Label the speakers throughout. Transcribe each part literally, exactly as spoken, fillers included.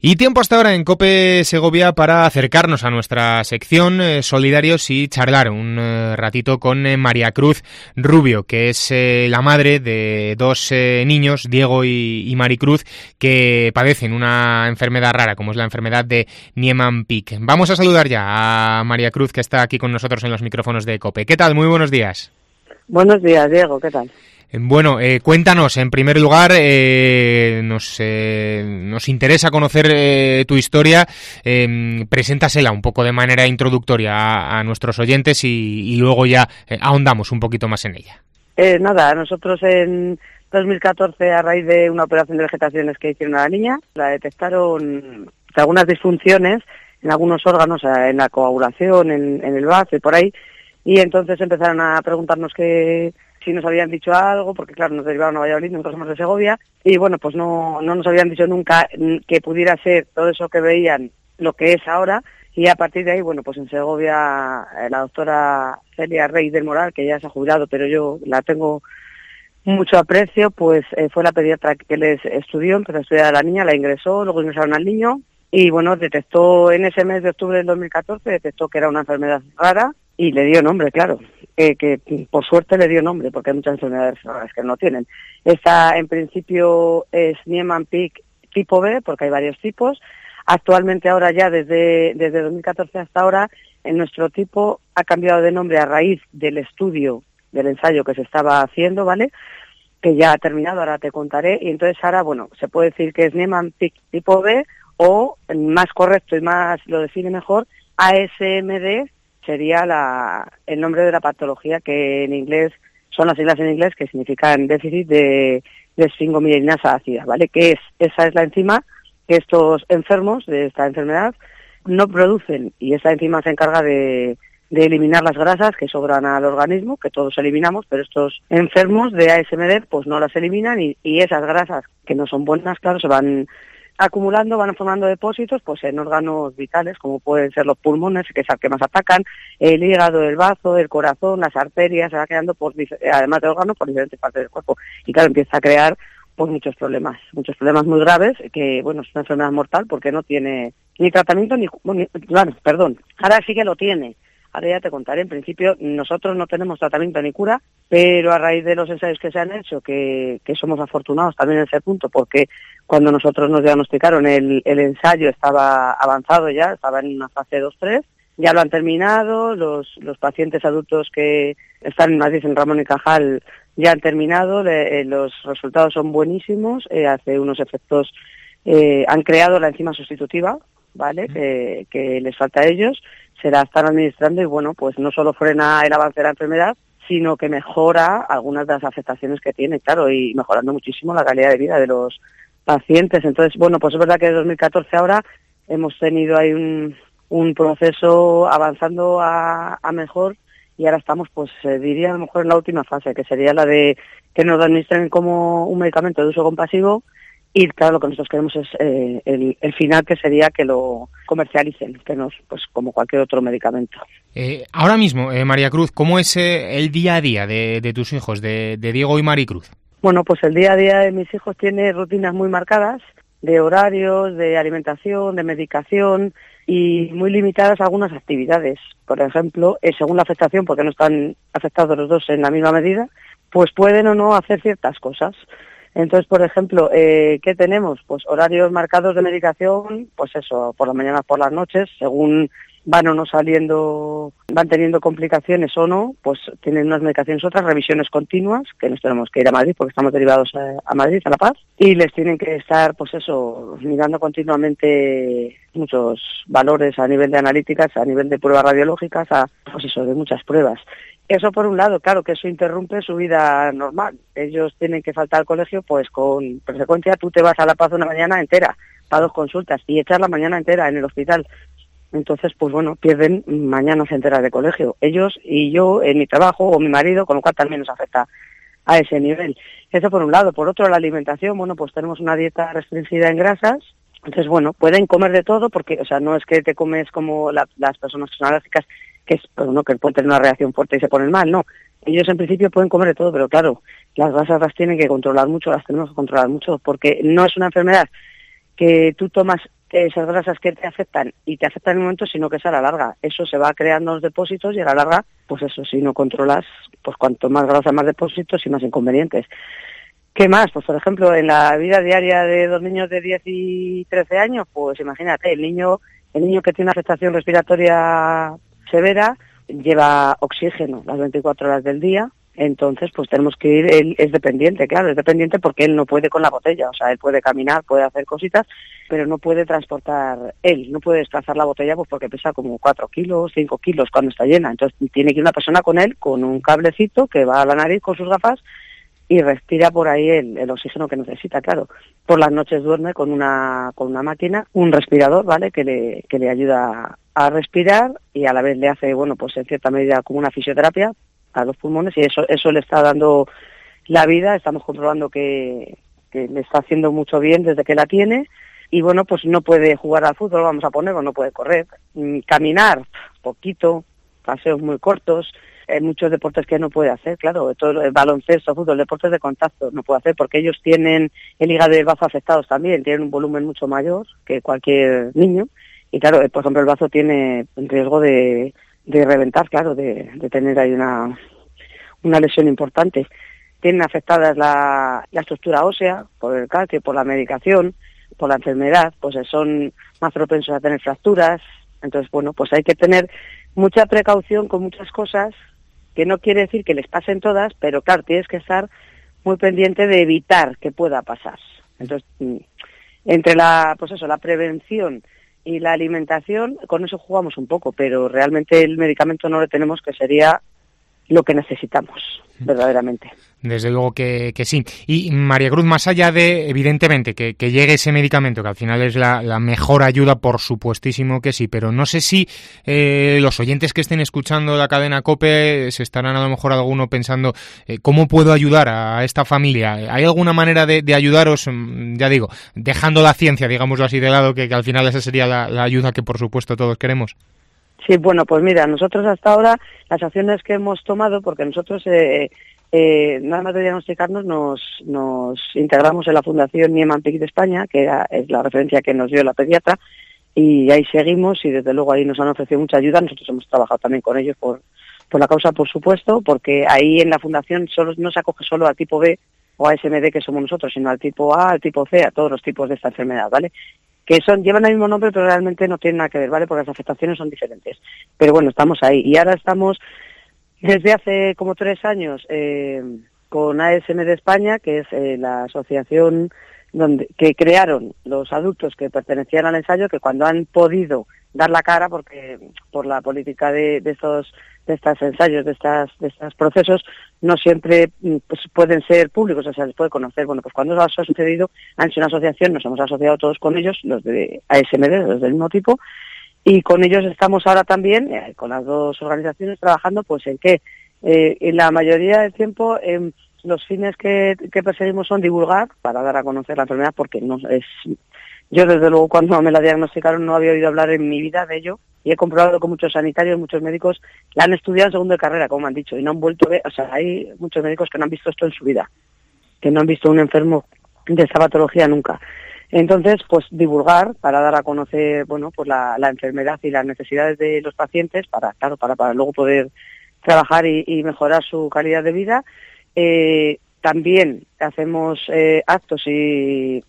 Speaker 1: Y tiempo hasta ahora en COPE Segovia para acercarnos a nuestra sección eh, Solidarios y charlar un eh, ratito con eh, María Cruz Rubio, que es eh, la madre de dos eh, niños, Diego y, y Maricruz, que padecen una enfermedad rara, como es la enfermedad de Niemann-Pick. Vamos a saludar ya a María Cruz, que está aquí con nosotros en los micrófonos de COPE. ¿Qué tal? Muy buenos días.
Speaker 2: Buenos días, Diego. ¿Qué tal?
Speaker 1: Bueno, eh, cuéntanos, en primer lugar, eh, nos, eh, nos interesa conocer eh, tu historia, eh, preséntasela un poco de manera introductoria a, a nuestros oyentes y, y luego ya eh, ahondamos un poquito más en ella.
Speaker 2: Eh, nada, nosotros en dos mil catorce, a raíz de una operación de vegetaciones que hicieron a la niña, la detectaron algunas disfunciones en algunos órganos, en la coagulación, en, en el bazo y por ahí, y entonces empezaron a preguntarnos que si nos habían dicho algo, porque claro, nos derivaron a Valladolid, nosotros somos de Segovia, y bueno, pues no, no nos habían dicho nunca que pudiera ser todo eso que veían lo que es ahora, y a partir de ahí, bueno, pues en Segovia la doctora Celia Rey del Moral, que ya se ha jubilado, pero yo la tengo mucho aprecio, pues eh, fue la pediatra que les estudió, empezó a estudiar a la niña, la ingresó, luego ingresaron al niño, y bueno, detectó en ese mes de octubre del dos mil catorce, detectó que era una enfermedad rara, y le dio nombre, claro, eh, que por suerte le dio nombre, porque hay muchas enfermedades raras que no tienen. Esta, en principio, es Niemann-Pick tipo B, porque hay varios tipos. Actualmente, ahora ya, desde, desde dos mil catorce hasta ahora, en nuestro tipo ha cambiado de nombre a raíz del estudio, del ensayo que se estaba haciendo, ¿vale?, que ya ha terminado, ahora te contaré, y entonces ahora, bueno, se puede decir que es Niemann-Pick tipo B, o, más correcto y más lo define mejor, A S M D, sería la, el nombre de la patología, que en inglés son las siglas en inglés que significan déficit de, de esfingomiyelinasa ácida, ¿vale? Que es, esa es la enzima que estos enfermos de esta enfermedad no producen, y esa enzima se encarga de, de eliminar las grasas que sobran al organismo, que todos eliminamos, pero estos enfermos de A S M D pues no las eliminan, y, y esas grasas que no son buenas, claro, se van acumulando, van formando depósitos pues en órganos vitales, como pueden ser los pulmones, que es al que más atacan, el hígado, el bazo, el corazón, las arterias, se va quedando, por, además de órganos, por diferentes partes del cuerpo. Y claro, empieza a crear pues muchos problemas, muchos problemas muy graves, que bueno, es una enfermedad mortal porque no tiene ni tratamiento ni, bueno, claro, perdón, ahora sí que lo tiene. Ahora ya te contaré. En principio nosotros no tenemos tratamiento ni cura, pero a raíz de los ensayos que se han hecho, que, que somos afortunados también en ese punto, porque cuando nosotros nos diagnosticaron el, el ensayo estaba avanzado ya, estaba en una fase dos tres, ya lo han terminado, los, los pacientes adultos que están en Madrid, en Ramón y Cajal, ya han terminado, le, eh, los resultados son buenísimos, eh, hace unos efectos, eh, han creado la enzima sustitutiva, ¿vale?, que, que les falta a ellos, se la están administrando y bueno, pues no solo frena el avance de la enfermedad, sino que mejora algunas de las afectaciones que tiene, claro, y mejorando muchísimo la calidad de vida de los pacientes. Entonces, bueno, pues es verdad que en dos mil catorce ahora hemos tenido ahí un, un proceso avanzando a, a mejor, y ahora estamos, pues eh, diría a lo mejor en la última fase, que sería la de que nos administren como un medicamento de uso compasivo. Y claro, lo que nosotros queremos es eh, el, el final, que sería que lo comercialicen, que nos, pues como cualquier otro medicamento.
Speaker 1: Eh, ahora mismo, eh, María Cruz, ¿cómo es eh, el día a día de, de tus hijos, de, de Diego y Maricruz?
Speaker 2: Bueno, pues el día a día de mis hijos tiene rutinas muy marcadas, de horarios, de alimentación, de medicación, y muy limitadas a algunas actividades. Por ejemplo, eh, según la afectación, porque no están afectados los dos en la misma medida, pues pueden o no hacer ciertas cosas. Entonces, por ejemplo, eh, ¿qué tenemos? Pues horarios marcados de medicación, pues eso, por las mañanas, por las noches, según van o no saliendo, van teniendo complicaciones o no, pues tienen unas medicaciones, otras, revisiones continuas, que nos tenemos que ir a Madrid porque estamos derivados a, a Madrid, a La Paz, y les tienen que estar, pues eso, mirando continuamente muchos valores a nivel de analíticas, a nivel de pruebas radiológicas, a, pues eso, de muchas pruebas. Eso por un lado, claro, que eso interrumpe su vida normal. Ellos tienen que faltar al colegio, pues con frecuencia tú te vas a La Paz una mañana entera para dos consultas y echas la mañana entera en el hospital. Entonces, pues bueno, pierden mañanas enteras de colegio. Ellos y yo en mi trabajo, o mi marido, con lo cual también nos afecta a ese nivel. Eso por un lado. Por otro, la alimentación, bueno, pues tenemos una dieta restringida en grasas. Entonces, bueno, pueden comer de todo porque, o sea, no es que te comes como la, las personas que son alérgicas, que es, pues, no, que pueden tener una reacción fuerte y se ponen mal, no. Ellos en principio pueden comer de todo, pero claro, las grasas las tienen que controlar mucho, las tenemos que controlar mucho, porque no es una enfermedad que tú tomas esas grasas que te afectan y te afectan en un momento, sino que es a la larga. Eso se va creando en los depósitos y a la larga, pues eso, si no controlas, pues cuanto más grasa, más depósitos y más inconvenientes. ¿Qué más? Pues por ejemplo, en la vida diaria de dos niños de diez y trece años, pues imagínate, el niño, el niño que tiene una afectación respiratoria severa lleva oxígeno las veinticuatro horas del día. Entonces, pues tenemos que ir, él es dependiente, claro, es dependiente porque él no puede con la botella, o sea, él puede caminar, puede hacer cositas, pero no puede transportar, él no puede desplazar la botella pues porque pesa como cuatro kilos, cinco kilos cuando está llena, entonces tiene que ir una persona con él, con un cablecito que va a la nariz con sus gafas y respira por ahí el, el oxígeno que necesita, claro. Por las noches duerme con una con una máquina, un respirador, ¿vale?, que le que le ayuda a respirar y a la vez le hace, bueno, pues en cierta medida como una fisioterapia a los pulmones y eso eso le está dando la vida. Estamos comprobando que, que le está haciendo mucho bien desde que la tiene y bueno, pues no puede jugar al fútbol, vamos a poner, no puede correr, caminar poquito, paseos muy cortos, hay muchos deportes que no puede hacer, claro, todo el baloncesto, fútbol, deportes de contacto no puede hacer porque ellos tienen el hígado y el bazo afectados también, tienen un volumen mucho mayor que cualquier niño y claro, por ejemplo el bazo tiene riesgo de de reventar, claro, de, de tener ahí una, una lesión importante. Tienen afectadas la, la estructura ósea por el calcio, por la medicación, por la enfermedad, pues son más propensos a tener fracturas. Entonces, bueno, pues hay que tener mucha precaución con muchas cosas, que no quiere decir que les pasen todas, pero claro, tienes que estar muy pendiente de evitar que pueda pasar. Entonces, entre la, pues eso, la prevención y la alimentación, con eso jugamos un poco, pero realmente el medicamento no lo tenemos, que sería lo que necesitamos, verdaderamente.
Speaker 1: Desde luego que, que sí. Y María Cruz, más allá de, evidentemente, que, que llegue ese medicamento, que al final es la, la mejor ayuda, por supuestísimo que sí, pero no sé si eh, los oyentes que estén escuchando la cadena COPE se estarán a lo mejor alguno pensando eh, ¿cómo puedo ayudar a esta familia? ¿Hay alguna manera de, de ayudaros, ya digo, dejando la ciencia, digámoslo así, de lado, que, que al final esa sería la, la ayuda que por supuesto todos queremos?
Speaker 2: Sí, bueno, pues mira, nosotros hasta ahora las acciones que hemos tomado, porque nosotros eh, eh, nada más de diagnosticarnos nos, nos integramos en la Fundación Nieman-Pick de España, que era, es la referencia que nos dio la pediatra, y ahí seguimos y desde luego ahí nos han ofrecido mucha ayuda. Nosotros hemos trabajado también con ellos por, por la causa, por supuesto, porque ahí en la Fundación solo no se acoge solo al tipo B o a S M D, que somos nosotros, sino al tipo A, al tipo C, a todos los tipos de esta enfermedad, ¿vale? Que son llevan el mismo nombre, pero realmente no tienen nada que ver, ¿vale? Porque las afectaciones son diferentes. Pero bueno, estamos ahí. Y ahora estamos, desde hace como tres años, eh, con A S M de España, que es eh, la asociación donde que crearon los adultos que pertenecían al ensayo, que cuando han podido dar la cara, porque por la política de, de estos de estos ensayos, de estas de estos procesos, no siempre pues, pueden ser públicos, o sea, les puede conocer. Bueno, pues cuando eso ha sucedido, han sido una asociación, nos hemos asociado todos con ellos, los de A S M D, los del mismo tipo, y con ellos estamos ahora también, eh, con las dos organizaciones, trabajando pues en que eh, en la mayoría del tiempo eh, los fines que, que perseguimos son divulgar para dar a conocer la enfermedad, porque no es... Yo, desde luego, cuando me la diagnosticaron no había oído hablar en mi vida de ello y he comprobado que muchos sanitarios, muchos médicos la han estudiado en segundo de carrera, como me han dicho, y no han vuelto a ver, o sea, hay muchos médicos que no han visto esto en su vida, que no han visto un enfermo de esta patología nunca. Entonces, pues divulgar para dar a conocer, bueno, pues la, la enfermedad y las necesidades de los pacientes para, claro, para, para luego poder trabajar y, y mejorar su calidad de vida. Eh, también hacemos eh, actos y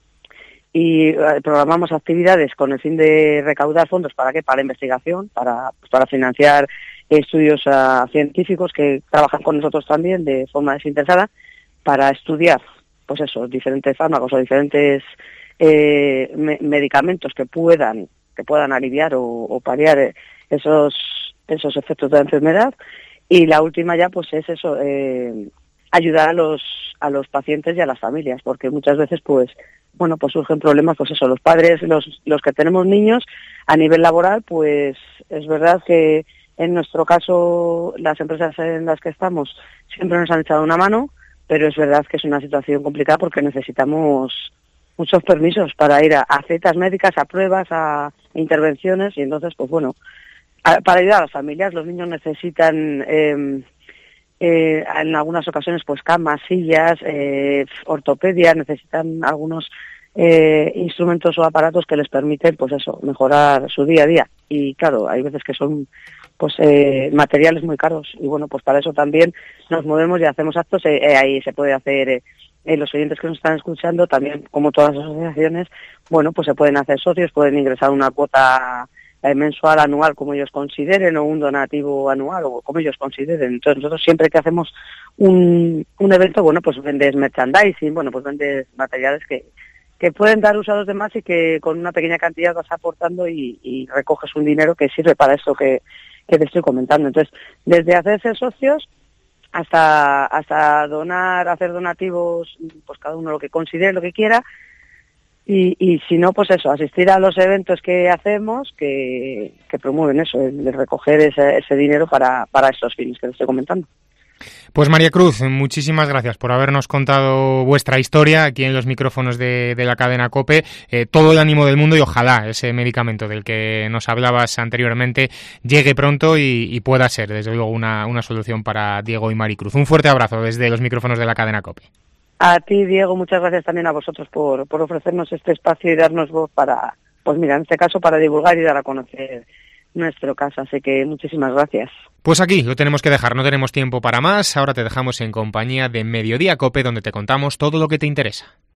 Speaker 2: y programamos actividades con el fin de recaudar fondos para qué, para la investigación, para pues, para financiar estudios uh, científicos que trabajan con nosotros también de forma desinteresada para estudiar, pues eso, diferentes fármacos o diferentes eh, me medicamentos que puedan que puedan aliviar o, o paliar esos esos efectos de la enfermedad. Y la última ya pues es eso, eh, ayudar a los a los pacientes y a las familias, porque muchas veces pues bueno, pues surgen problemas, pues eso, los padres, los los que tenemos niños a nivel laboral, pues es verdad que en nuestro caso las empresas en las que estamos siempre nos han echado una mano, pero es verdad que es una situación complicada porque necesitamos muchos permisos para ir a, a citas médicas, a pruebas, a intervenciones, y entonces pues bueno, a, para ayudar a las familias. Los niños necesitan eh, Eh, en algunas ocasiones pues camas, sillas, eh, ortopedia, necesitan algunos eh, instrumentos o aparatos que les permiten, pues eso, mejorar su día a día. Y claro, hay veces que son pues eh, materiales muy caros y bueno, pues para eso también nos movemos y hacemos actos. Eh, eh, ahí se puede hacer, eh, eh, los oyentes que nos están escuchando, también como todas las asociaciones, bueno, pues se pueden hacer socios, pueden ingresar una cuota eh, mensual, anual, como ellos consideren, o un donativo anual, o como ellos consideren. Entonces nosotros siempre que hacemos un, un evento, bueno, pues vendes merchandising, bueno, pues vendes materiales que que pueden dar uso a los demás y que con una pequeña cantidad vas aportando y, y recoges un dinero que sirve para esto que, que te estoy comentando. Entonces, desde hacerse socios hasta hasta donar, hacer donativos, pues cada uno lo que considere, lo que quiera, y, y si no, pues eso, asistir a los eventos que hacemos que, que promueven eso, el, el recoger ese, ese dinero para, para estos fines que te estoy comentando.
Speaker 1: Pues María Cruz, muchísimas gracias por habernos contado vuestra historia aquí en los micrófonos de, de la cadena COPE. Eh, todo el ánimo del mundo y ojalá ese medicamento del que nos hablabas anteriormente llegue pronto y, y pueda ser, desde luego, una, una solución para Diego y Maricruz. Un fuerte abrazo desde los micrófonos de la cadena COPE.
Speaker 2: A ti, Diego, muchas gracias también a vosotros por, por ofrecernos este espacio y darnos voz para, pues mira, en este caso para divulgar y dar a conocer nuestro caso. Así que muchísimas gracias.
Speaker 1: Pues aquí lo tenemos que dejar, no tenemos tiempo para más. Ahora te dejamos en compañía de Mediodía COPE, donde te contamos todo lo que te interesa.